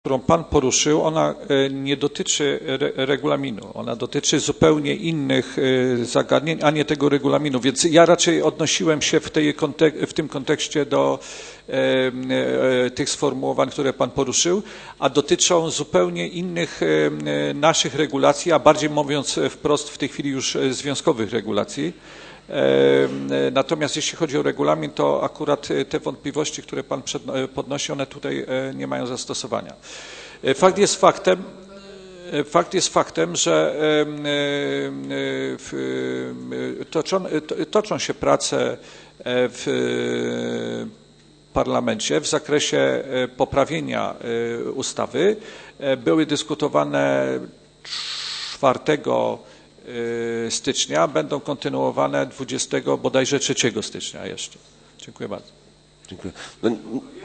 którą Pan poruszył, ona nie dotyczy regulaminu, ona dotyczy zupełnie innych zagadnień, a nie tego regulaminu, więc ja raczej odnosiłem się w tym kontekście do tych sformułowań, które Pan poruszył, a dotyczą zupełnie innych naszych regulacji, a bardziej mówiąc wprost w tej chwili już związkowych regulacji. Natomiast jeśli chodzi o regulamin, to akurat te wątpliwości, które Pan podnosi, one tutaj nie mają zastosowania. Fakt jest faktem, że toczą się prace w parlamencie w zakresie poprawienia ustawy. Były dyskutowane 4 stycznia, będą kontynuowane 20 bodajże 3 stycznia jeszcze. Dziękuję bardzo. Dziękuję.